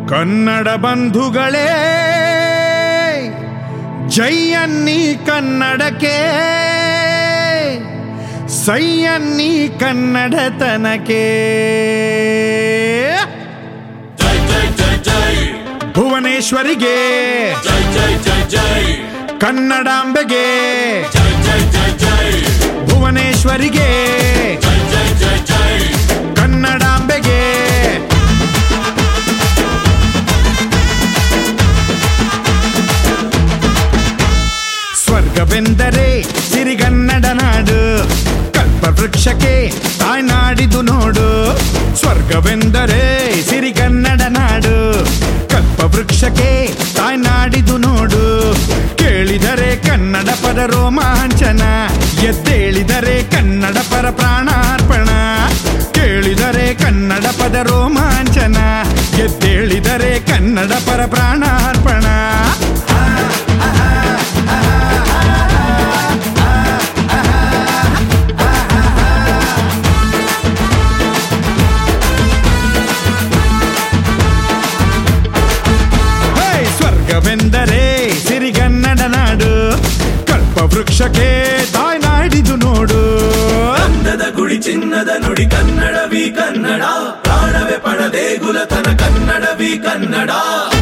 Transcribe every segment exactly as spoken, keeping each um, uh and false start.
ಕನ್ನಡ ಬಂಧುಗಳೇ ಜೈಯನ್ನಿ ಕನ್ನಡಕ್ಕೆ, ಸೈಯನ್ನಿ ಕನ್ನಡತನಕ್ಕೆ. ಜೈ ಜೈ ಜೈ ಜೈ ಭುವನೇಶ್ವರಿಗೆ ಜೈ ಜೈ ಜೈ ಜೈ ಕನ್ನಡಾಂಬೆಗೆ, ಜೈ ಜೈ ಜೈ ಜೈ ಭುವನೇಶ್ವರಿಗೆ ಜೈ ಜೈ ಜೈ ಜೈ ಕನ್ನಡಾಂಬೆಗೆ. ಸ್ವರ್ಗವೆಂದರೆ ಸಿರಿಗನ್ನಡ ನಾಡು, ಕಲ್ಪವೃಕ್ಷಕ್ಕೆ ತಾಯ್ನಾಡಿದು ನೋಡು. ಸ್ವರ್ಗವೆಂದರೆ ಸಿರಿಗನ್ನಡ ನಾಡು, ಕಲ್ಪವೃಕ್ಷಕ್ಕೆ ತಾಯ್ನಾಡಿದು ನೋಡು. ಕೇಳಿದರೆ ಕನ್ನಡ ಪದ ರೋಮಾಂಚನ, ಎದ್ದೇಳಿದರೆ ಕನ್ನಡ ಪರ ಪ್ರಾಣಾರ್ಪಣ. ಕೇಳಿದರೆ ಕನ್ನಡ ಪದ ರೋಮಾಂಚನ, ಎದ್ದೇಳಿದರೆ ಕನ್ನಡ ಪರ ಪ್ರಾಣಾರ್ಪಣ. ಸ್ವರ್ಗವೆಂದರೆ ಸಿರಿಗನ್ನಡ ನಾಡು, ಕಲ್ಪವೃಕ್ಷಕ್ಕೆ ತಾಯ್ನಾಡಿದು ನೋಡು. ಗಂಧದ ಗುಡಿ ಚಿನ್ನದ ನುಡಿ ಕನ್ನಡವಿ ಕನ್ನಡ, ಪ್ರಾಣವೇ ಪಡದೆ ಗುಲತನ ಕನ್ನಡವಿ ಕನ್ನಡ.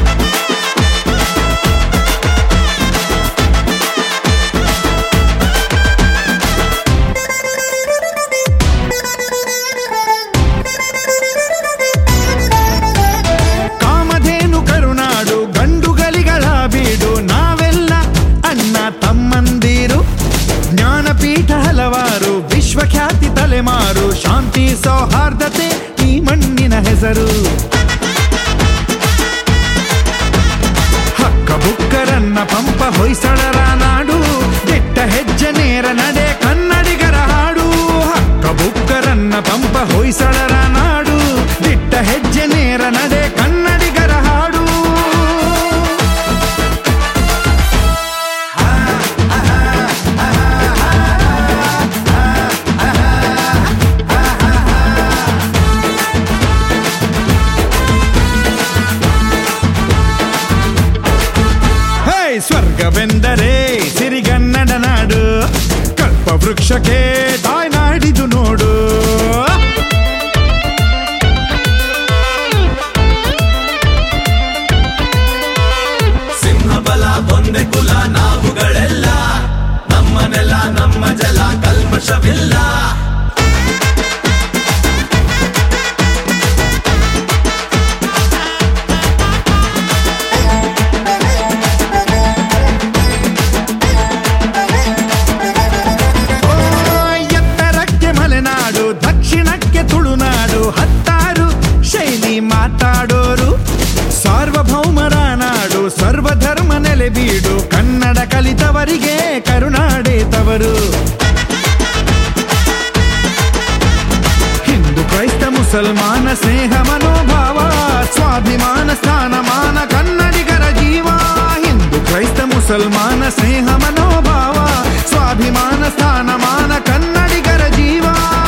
ಕಾಮಧೇನು ಕರುನಾಡು, ಗಂಡುಗಲಿಗಳ ಬೀಡು, ನಾವೆಲ್ಲ ಅಣ್ಣ ತಮ್ಮಂದಿರು. ಜ್ಞಾನಪೀಠ ಹಲವಾರು, ವಿಶ್ವಖ್ಯಾತಿ ತಲೆಮಾರು, ಶಾಂತಿ ಸೌಹಾರ್ದತೆ ಈ ಮಣ್ಣಿನ ಹೆಸರು. ಹಕ್ಕ ಬುಕ್ಕರನ್ನ ಪಂಪ ಹೊಯ್ಸಳರ ನಾಡು, ದಿಟ್ಟ ಹೆಜ್ಜೆ ನೇರ ನಡೆ ಕನ್ನಡಿಗರ ಹಾಡು. ಹಕ್ಕ ಬುಕ್ಕರನ್ನ ಪಂಪ ಹೊಯ್ಸಳರ ನಾಡು, ದಿಟ್ಟ ಹೆಜ್ಜೆ ನೇರ ನಡೆ ಕನ್ನಡಿಗರ ಹಾಡು. ಸ್ವರ್ಗವೆಂದರೆ ಸಿರಿಗನ್ನಡ ನಾಡು, ಕಲ್ಪವೃಕ್ಷಕ್ಕೆ ತಾಯ್ನಾಡಿದು ನೋಡು. ಸಿಂಹಬಲ ಒಂದೇ ಕುಲ ನಾವುಗಳೆಲ್ಲ, ನಮ್ಮ ನೆಲ ನಮ್ಮ ಜಲ ಕಲ್ಮಶವಿಲ್ಲ. ದಕ್ಷಿಣಕ್ಕೆ ತುಳುನಾಡು, ಹತ್ತಾರು ಶೈಲಿ ಮಾತಾಡೋರು. ಸಾರ್ವಭೌಮರ ನಾಡು, ಸರ್ವಧರ್ಮ ನೆಲೆ ಬೀಡು, ಕನ್ನಡ ಕಲಿತವರಿಗೆ ಕರುನಾಡೆ ತವರು. ಹಿಂದೂ ಕ್ರೈಸ್ತ ಮುಸಲ್ಮಾನ ಸ್ನೇಹ ಮನೋಭಾವ, ಸ್ವಾಭಿಮಾನ ಸ್ಥಾನಮಾನ ಕನ್ನಡಿಗರ ಜೀವ. ಹಿಂದೂ ಕ್ರೈಸ್ತ ಮುಸಲ್ಮಾನ ಸ್ನೇಹ ಮನೋಭಾವ, ಸ್ವಾಭಿಮಾನ ಸ್ಥಾನಮಾನ ಕನ್ನಡಿಗರ ಜೀವ.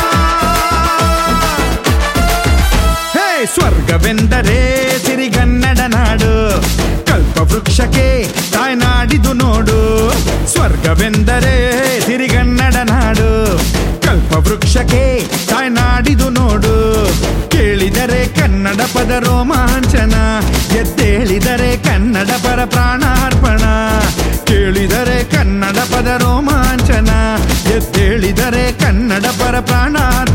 ಸ್ವರ್ಗವೆಂದರೆ ಸಿರಿಗನ್ನಡ ನಾಡು, ಕಲ್ಪವೃಕ್ಷಕ್ಕೆ ತಾಯ್ನಾಡಿದು ನೋಡು. ಸ್ವರ್ಗವೆಂದರೆ ಸಿರಿಗನ್ನಡ ನಾಡು, ಕಲ್ಪವೃಕ್ಷಕ್ಕೆ ತಾಯ್ನಾಡಿದು ನೋಡು. ಕೇಳಿದರೆ ಕನ್ನಡ ಪದ ರೋಮಾಂಚನ, ಎದ್ದೇಳಿದರೆ ಕನ್ನಡ ಪರ ಪ್ರಾಣಾರ್ಪಣ. ಕೇಳಿದರೆ ಕನ್ನಡ ಪದ ರೋಮಾಂಚನ, ಎದ್ದೇಳಿದರೆ ಕನ್ನಡ ಪರ ಪ್ರಾಣಾರ್ಪಣ.